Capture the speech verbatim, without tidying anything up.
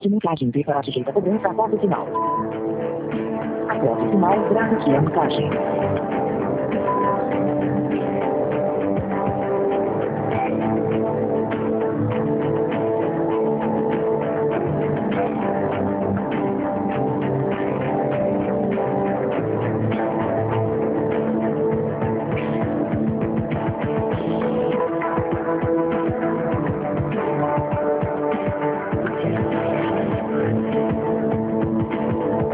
de mensagem D para sujeita cobrança após o sinal. Após o sinal, grave que é mensagem.